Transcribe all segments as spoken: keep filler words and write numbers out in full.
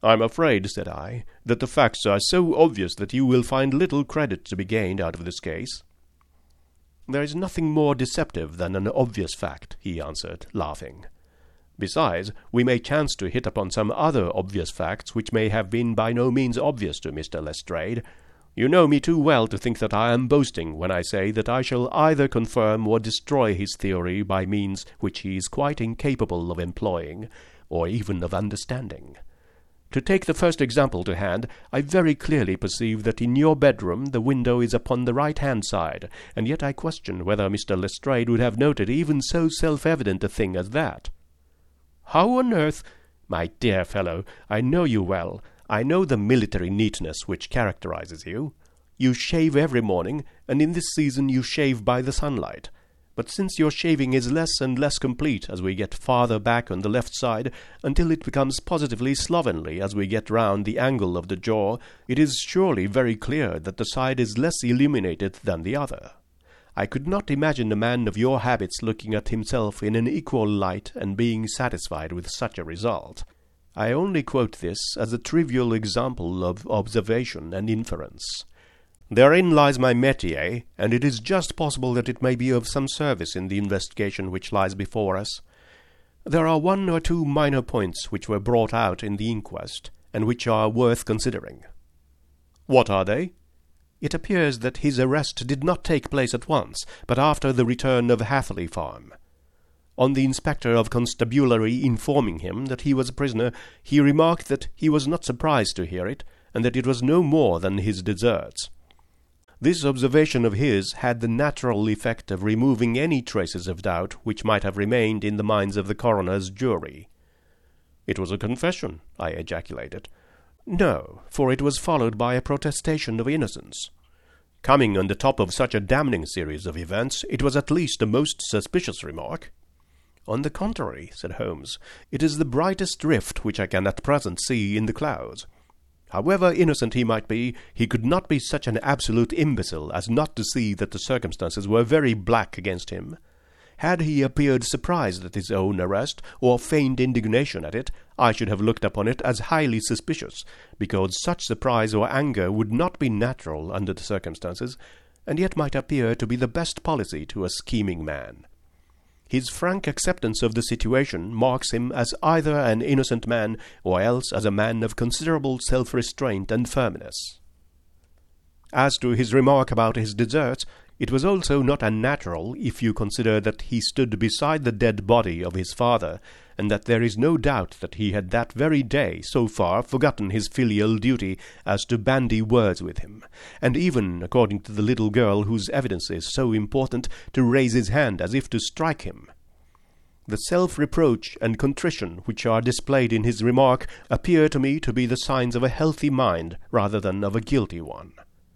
"I'm afraid," said I, "that the facts are so obvious that you will find little credit to be gained out of this case." "There is nothing more deceptive than an obvious fact," he answered, laughing. "Besides, we may chance to hit upon some other obvious facts which may have been by no means obvious to Mister Lestrade. You know me too well to think that I am boasting when I say that I shall either confirm or destroy his theory by means which he is quite incapable of employing, or even of understanding. To take the first example to hand, I very clearly perceive that in your bedroom the window is upon the right-hand side, and yet I question whether Mister Lestrade would have noted even so self-evident a thing as that." "How on earth—" "My dear fellow, I know you well. I know the military neatness which characterizes you. You shave every morning, and in this season you shave by the sunlight. But since your shaving is less and less complete as we get farther back on the left side, until it becomes positively slovenly as we get round the angle of the jaw, it is surely very clear that the side is less illuminated than the other. I could not imagine a man of your habits looking at himself in an equal light and being satisfied with such a result. I only quote this as a trivial example of observation and inference. Therein lies my métier, and it is just possible that it may be of some service in the investigation which lies before us. There are one or two minor points which were brought out in the inquest, and which are worth considering." "What are they?" "It appears that his arrest did not take place at once, but after the return of Hatherley Farm. On the inspector of constabulary informing him that he was a prisoner, he remarked that he was not surprised to hear it, and that it was no more than his deserts. This observation of his had the natural effect of removing any traces of doubt which might have remained in the minds of the coroner's jury." "It was a confession," I ejaculated. "No, for it was followed by a protestation of innocence. Coming on the top of such a damning series of events, it was at least a most suspicious remark." "On the contrary," said Holmes, "it is the brightest rift which I can at present see in the clouds. However innocent he might be, he could not be such an absolute imbecile as not to see that the circumstances were very black against him. Had he appeared surprised at his own arrest, or feigned indignation at it, I should have looked upon it as highly suspicious, because such surprise or anger would not be natural under the circumstances, and yet might appear to be the best policy to a scheming man. His frank acceptance of the situation marks him as either an innocent man, or else as a man of considerable self-restraint and firmness. As to his remark about his deserts, it was also not unnatural if you consider that he stood beside the dead body of his father, and that there is no doubt that he had that very day so far forgotten his filial duty as to bandy words with him, and even, according to the little girl whose evidence is so important, to raise his hand as if to strike him. The self-reproach and contrition which are displayed in his remark appear to me to be the signs of a healthy mind rather than of a guilty one."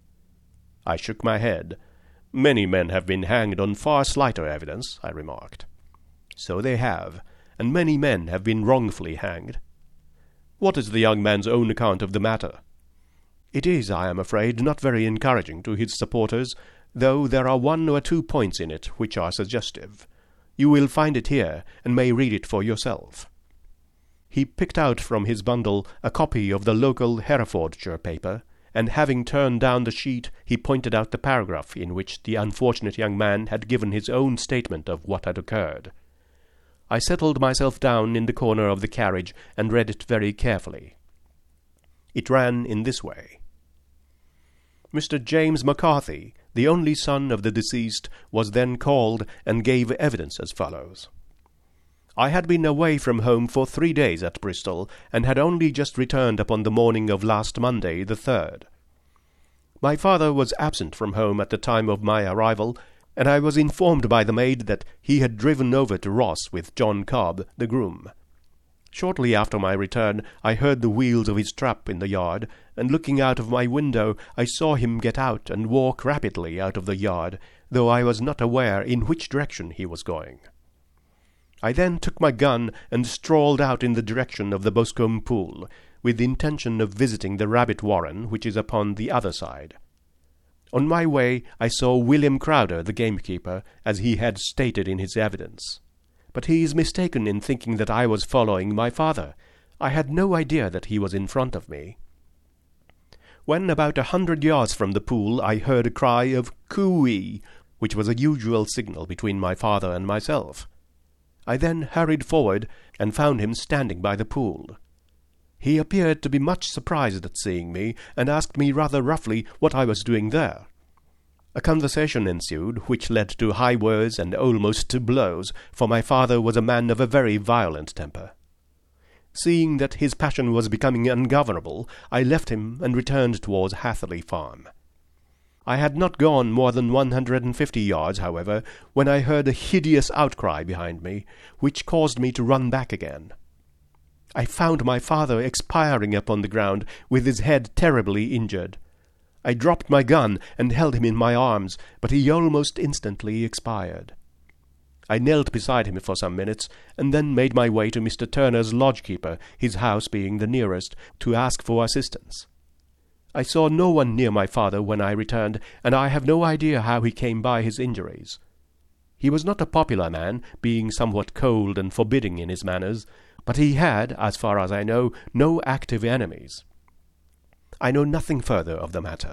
I shook my head. "Many men have been hanged on far slighter evidence," I remarked. "So they have, and many men have been wrongfully hanged. What is the young man's own account of the matter?" "It is, I am afraid, not very encouraging to his supporters, though there are one or two points in it which are suggestive. You will find it here, and may read it for yourself." He picked out from his bundle a copy of the local Herefordshire paper, and having turned down the sheet, he pointed out the paragraph in which the unfortunate young man had given his own statement of what had occurred. I settled myself down in the corner of the carriage and read it very carefully. It ran in this way. Mister James McCarthy, the only son of the deceased, was then called and gave evidence as follows. I had been away from home for three days at Bristol, and had only just returned upon the morning of last Monday, the third. My father was absent from home at the time of my arrival, and I was informed by the maid that he had driven over to Ross with John Cobb, the groom. Shortly after my return, I heard the wheels of his trap in the yard, and looking out of my window, I saw him get out and walk rapidly out of the yard, though I was not aware in which direction he was going. I then took my gun and strolled out in the direction of the Boscombe Pool, with the intention of visiting the rabbit warren which is upon the other side. On my way I saw William Crowder, the gamekeeper, as he had stated in his evidence. But he is mistaken in thinking that I was following my father. I had no idea that he was in front of me. When about a hundred yards from the pool, I heard a cry of "Cooey," which was a usual signal between my father and myself. I then hurried forward and found him standing by the pool. He appeared to be much surprised at seeing me, and asked me rather roughly what I was doing there. A conversation ensued, which led to high words and almost to blows, for my father was a man of a very violent temper. Seeing that his passion was becoming ungovernable, I left him and returned towards Hatherley Farm. I had not gone more than one hundred and fifty yards, however, when I heard a hideous outcry behind me, which caused me to run back again. I found my father expiring upon the ground, with his head terribly injured. I dropped my gun and held him in my arms, but he almost instantly expired. I knelt beside him for some minutes, and then made my way to Mister Turner's lodge-keeper, his house being the nearest, to ask for assistance. I saw no one near my father when I returned, and I have no idea how he came by his injuries. He was not a popular man, being somewhat cold and forbidding in his manners, but he had, as far as I know, no active enemies. I know nothing further of the matter.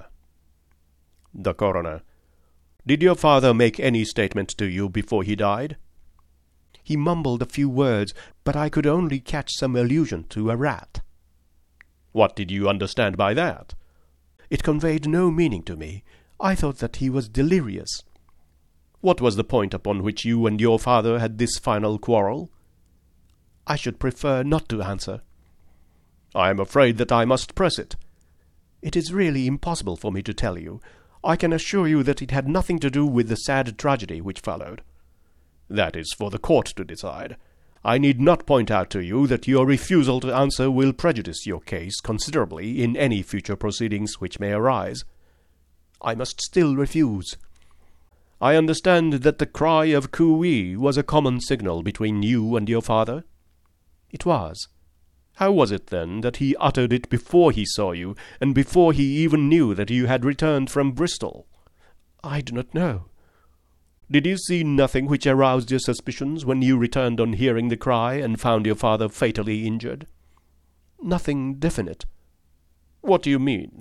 The Coroner: Did your father make any statement to you before he died? He mumbled a few words, but I could only catch some allusion to a rat. What did you understand by that? It conveyed no meaning to me. I thought that he was delirious. What was the point upon which you and your father had this final quarrel? I should prefer not to answer. I am afraid that I must press it. It is really impossible for me to tell you. I can assure you that it had nothing to do with the sad tragedy which followed. That is for the court to decide. I need not point out to you that your refusal to answer will prejudice your case considerably in any future proceedings which may arise. I must still refuse. I understand that the cry of "Cooey" was a common signal between you and your father? It was. How was it, then, that he uttered it before he saw you, and before he even knew that you had returned from Bristol? I do not know. Did you see nothing which aroused your suspicions when you returned on hearing the cry and found your father fatally injured? Nothing definite. What do you mean?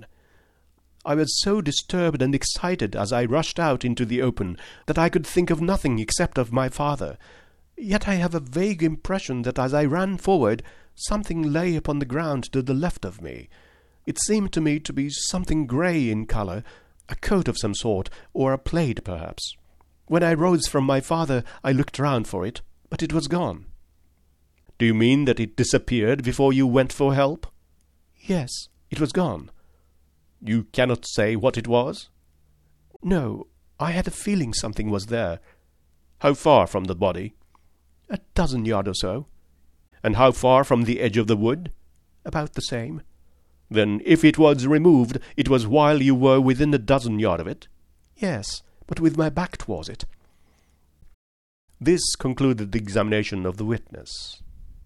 I was so disturbed and excited as I rushed out into the open that I could think of nothing except of my father. Yet I have a vague impression that as I ran forward, something lay upon the ground to the left of me. It seemed to me to be something grey in colour, a coat of some sort, or a plaid perhaps. When I rose from my father, I looked round for it, but it was gone. Do you mean that it disappeared before you went for help? Yes, it was gone. You cannot say what it was? No, I had a feeling something was there. How far from the body? A dozen yards or so. And how far from the edge of the wood? About the same. Then if it was removed, it was while you were within a dozen yard of it? Yes, but with my back towards it. This concluded the examination of the witness.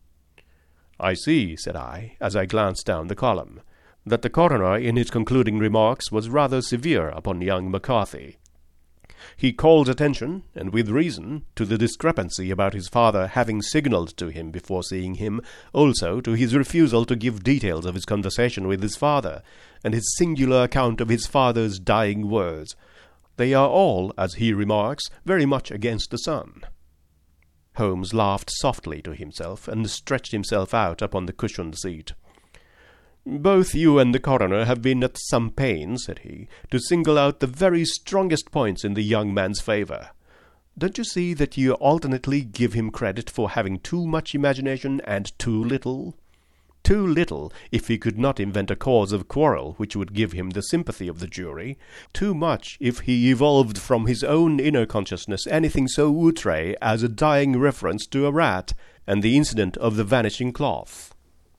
I see, said I, as I glanced down the column, that the coroner in his concluding remarks was rather severe upon young McCarthy. He called attention, and with reason, to the discrepancy about his father having signalled to him before seeing him, also to his refusal to give details of his conversation with his father, and his singular account of his father's dying words. They are all, as he remarks, very much against the son. Holmes laughed softly to himself, and stretched himself out upon the cushioned seat. Both you and the coroner have been at some pains, said he, to single out the very strongest points in the young man's favour. Don't you see that you alternately give him credit for having too much imagination and too little? Too little, if he could not invent a cause of quarrel which would give him the sympathy of the jury. Too much, if he evolved from his own inner consciousness anything so outre as a dying reference to a rat, and the incident of the vanishing cloth.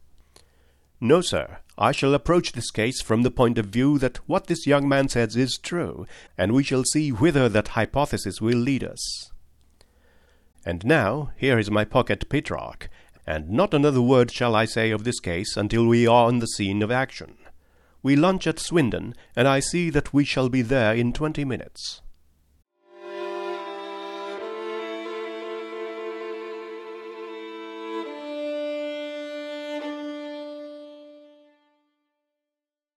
No, sir, I shall approach this case from the point of view that what this young man says is true, and we shall see whither that hypothesis will lead us. And now, here is my pocket Petrarch, and not another word shall I say of this case until we are on the scene of action. We lunch at Swindon, and I see that we shall be there in twenty minutes.